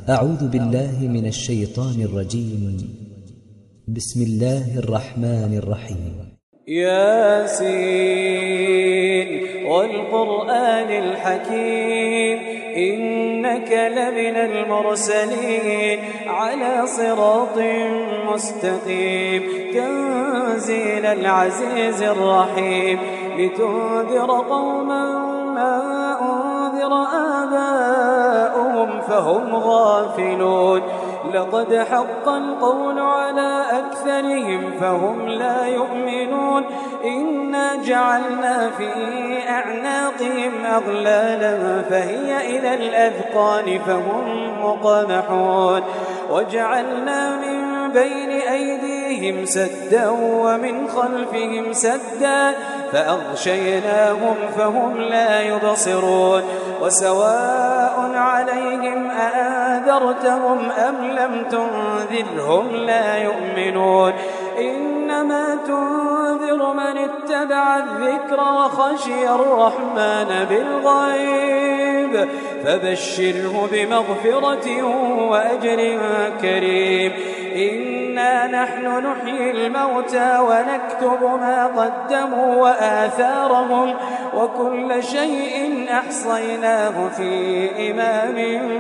أعوذ بالله من الشيطان الرجيم. بسم الله الرحمن الرحيم. ياسين والقرآن الحكيم إنك لمن المرسلين على صراط مستقيم تنزيل العزيز الرحيم لتنذر قوما ما أنذر آباؤهم فهم غافلون لقد حق القول على أكثرهم فهم لا يؤمنون إنا جعلنا في أعناقهم أغلالا فهي إلى الأذقان فهم مقمحون وجعلنا من بين أيديهم سدا ومن خلفهم سدا فأغشيناهم فهم لا يبصرون وسواء عليهم أأنذرتهم أم لم تنذرهم لا يؤمنون إنما تنذر من اتبع الذكر وخشي الرحمن بالغيب فبشره بمغفرة وأجر كريم إنا نحن نحيي الموتى ونكتب ما قدموا وآثارهم وكل شيء أحصيناه في إمام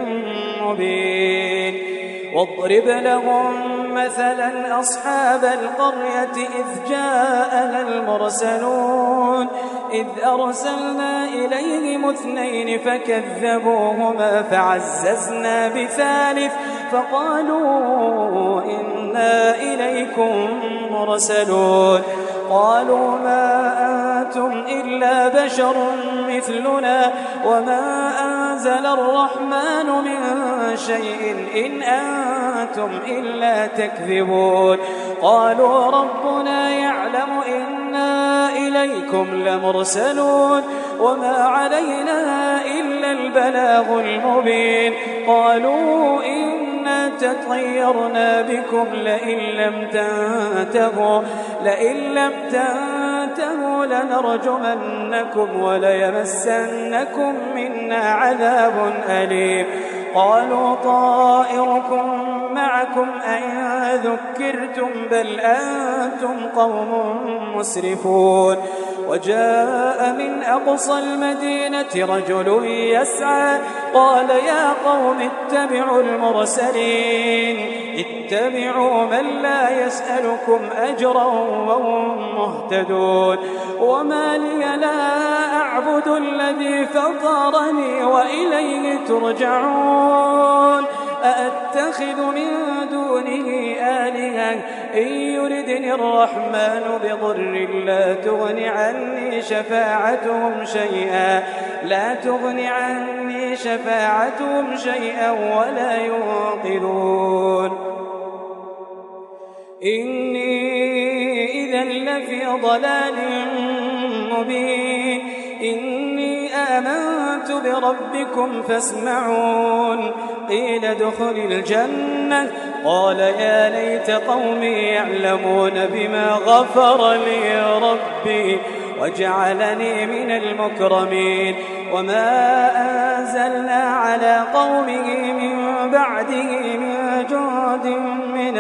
مبين واضرب لهم مثلا أصحاب القرية إذ جاءها المرسلون إذ أرسلنا إليهم 2 فكذبوهما فعززنا بثالث فقالوا إنا إليكم مرسلون قالوا ما أنتم إلا بشر مثلنا وما أنزل الرحمن من شيء إن أنتم إلا تكذبون قالوا ربنا يعلم إنا إليكم لمرسلون وما علينا إلا البلاغ المبين قالوا إنا تطيرنا بكم لئن لم تنتهوا لنرجمنكم وليمسنكم منا عذاب أليم قالوا طائركم معكم أئن ذكرتم بل أنتم قوم مسرفون وجاء من أقصى المدينة رجل يسعى قال يا قوم اتبعوا المرسلين اتبعوا من لا يسألكم أجرا وهم مهتدون وما لي لا أعبد الذي فطرني وإليه ترجعون أأتخذ من دونه آلهة إن يردني الرحمن بضر لا تغن عني شفاعتهم شيئا ولا ينقذون إني إذا لفي ضلال مبين إني آمنت بربكم فاسمعون قيل ادخل الجنة قال يا ليت قومي يعلمون بما غفر لي ربي وجعلني من المكرمين وما أنزلنا على قومه من بعده من جند من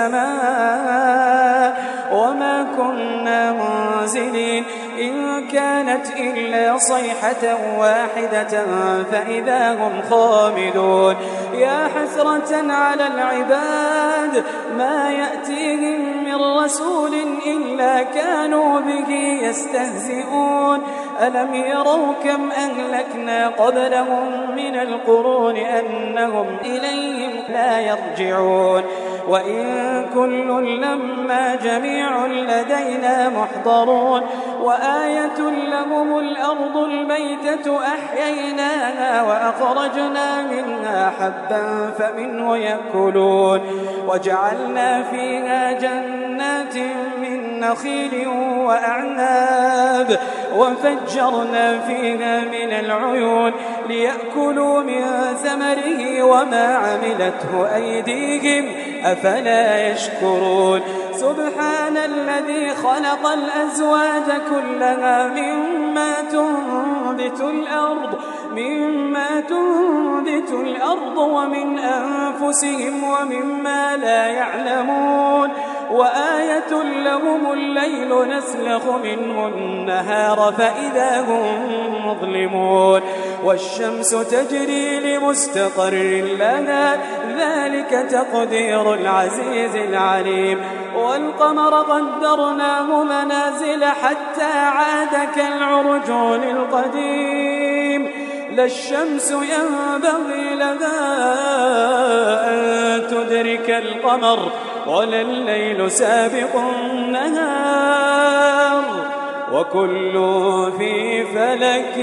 السماء وما كنا منزلين إن كانت إلا صيحة واحدة فإذا هم خامدون يا حسرة على العباد ما يأتيهم من رسول إلا كانوا به يستهزئون ألم يروا كم أهلكنا قبلهم من القرون أنهم إليهم لا يرجعون وإن كل لما جميع لدينا محضرون وآية لهم الأرض الميتة أحييناها وأخرجنا منها حبا فمنه يأكلون وجعلنا فيها جنات من نخيل وأعناب وفجرنا فيها من العيون ليأكلوا من ثمره وما عملته أيديهم أفلا يشكرون سبحان الذي خلق الأزواج كلها مما تنبت الأرض ومن أنفسهم ومما لا يعلمون وآية لهم الليل نسلخ منه النهار فإذا هم مظلمون والشمس تجري لمستقر لها ذلك تقدير العزيز العليم والقمر قدرناه منازل حتى عاد كالعرجون القديم لا الشمس ينبغي لها أن تدرك القمر ولا الليل سابق النهار وكل في فلك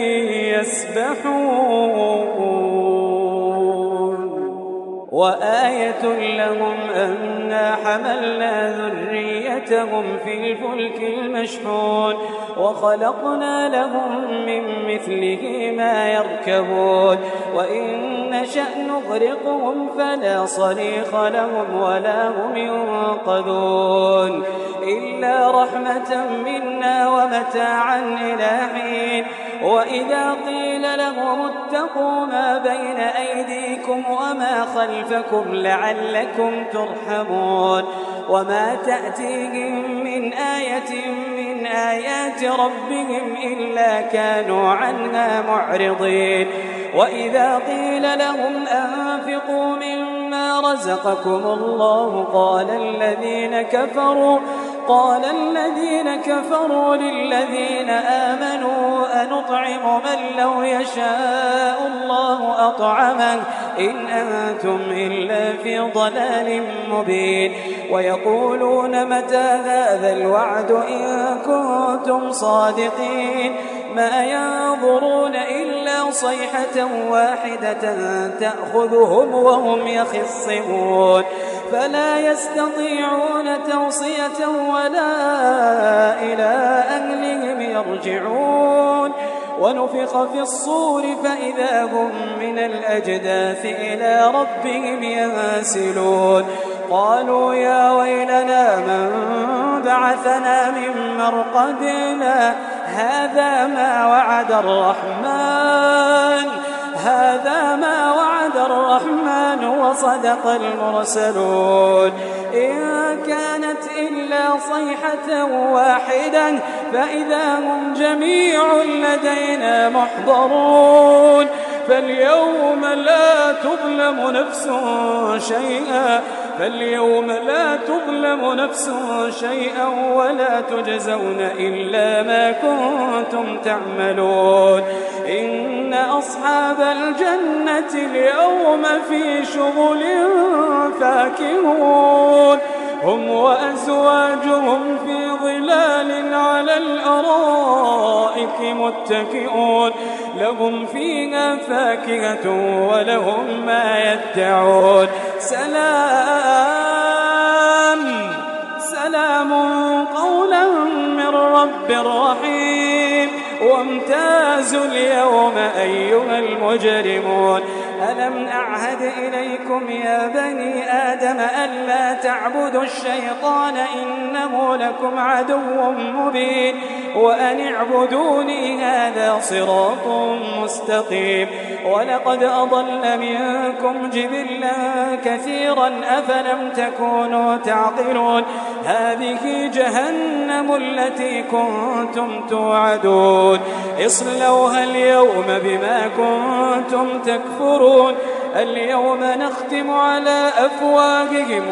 يسبحون وآية لهم أنا حملنا ذريتهم في الفلك المشحون وخلقنا لهم من مثله ما يركبون وإن نشأ نغرقهم فلا صريخ لهم ولا هم ينقذون إلا رحمة منا ومتاعا إلى حين وإذا قيل لهم اتقوا ما بين أيديكم وما خلفكم لعلكم ترحمون وما تأتيهم من آية من آيات ربهم إلا كانوا عنها معرضين وإذا قيل لهم أنفقوا مما رزقكم الله قال الذين كفروا للذين آمنوا أنطعم من لو يشاء الله أطعمه إن أنتم إلا في ضلال مبين ويقولون متى هذا الوعد إن كنتم صادقين ما ينظرون إلا صيحة واحدة تأخذهم وهم يخصمون فلا يستطيعون توصية ولا إلى أهلهم يرجعون ونفخ في الصور فإذا هم من الأجداث إلى ربهم ينسلون قالوا يا ويلنا من بعثنا من مرقدنا هذا ما وعد الرحمن وصدق المرسلون إن كانت إلا صيحة واحدة فإذا هم جميع لدينا محضرون فاليوم لا تظلم نفس شيئا ولا تجزون إلا ما كنتم تعملون إن أصحاب الجنة اليوم في شغل فاكهون هم وأزواجهم في ظلال على الأرائك متكئون لهم فيها فاكهة ولهم ما يدعون سلام قولا من رب رحيم وامتازوا اليوم أيها المجرمون ألم أعهد إليكم يا بني آدم ألا تعبدوا الشيطان إنه لكم عدو مبين وأن اعبدوني هذا صراط مستقيم ولقد أضل منكم جبلا كثيرا أفلم تكونوا تعقلون هذه جهنم التي كنتم توعدون اصلوها اليوم بما كنتم تكفرون اليوم نختم على أفواههم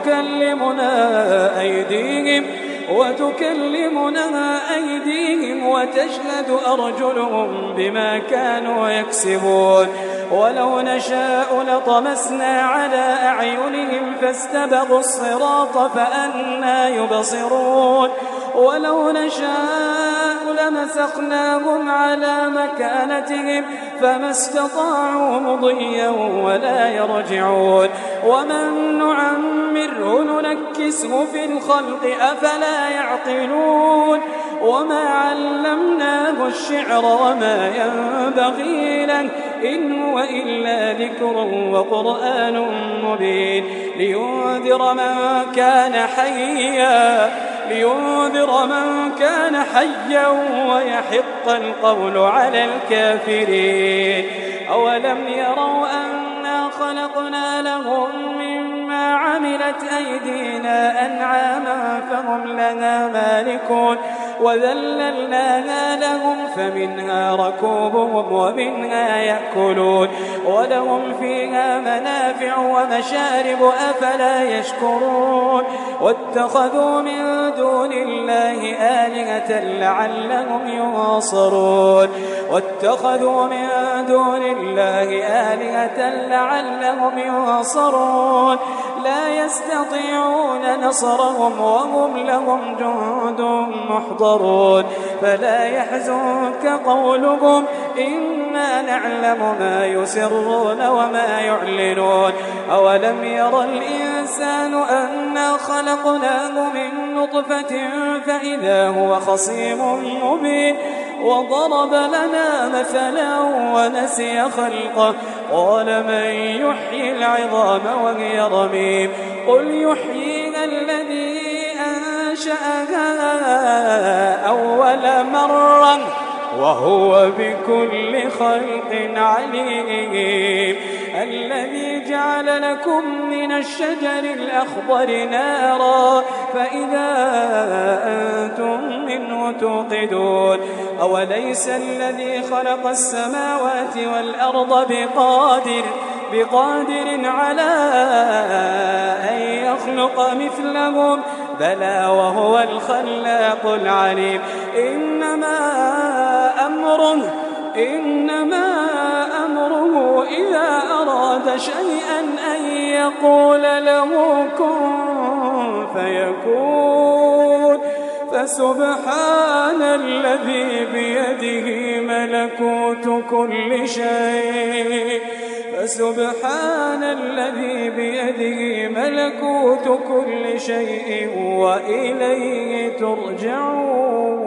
وتكلمنا أيديهم وتشهد أرجلهم بما كانوا يكسبون ولو نشاء لطمسنا على أعينهم فاستبقوا الصراط فأنى يبصرون ولو نشاء لمسخناهم على مكانتهم فما استطاعوا مضيا ولا يرجعون ومن نعمره ننكسه في الخلق أفلا يعقلون وما علمناه الشعر وما ينبغي له إن هو إلا ذكر وقرآن مبين لينذر من كان حيا ويحق القول على الكافرين أولم يروا أنا خلقنا لهم مما عملت أيدينا أنعاما فهم لها مالكون وذللناها لهم فمنها ركوبهم ومنها يأكلون ولهم فيها منافع ومشارب أفلا يشكرون واتخذوا من دون الله آلهة لعلهم ينصرون واتخذوا من دون الله آلهة لعلهم ينصرون لا يستطيعون نصرهم وهم لهم جند محضرون فلا يحزنك قولهم إنا نعلم ما يسرون وما يعلنون أولم ير الإنسان أنا خلقناه من نطفة فإذا هو خصيم مبين وضرب لنا مثلا ونسي خلقه قال من يحيي العظام وهي رميم قل يحييها الذي أنشأها أول مرة وهو بكل خلق عليم الذي جعل لكم من الشجر الأخضر نارا فإذا أنتم منه توقدون أوليس الذي خلق السماوات والأرض بقادر على أن يخلق مثلهم بلى وهو الخلاق العليم إنما أمره إذا أراد شيئا أن يقول له كن فيكون فسبحان الذي بيده ملكوت كل شيء وإليه ترجعون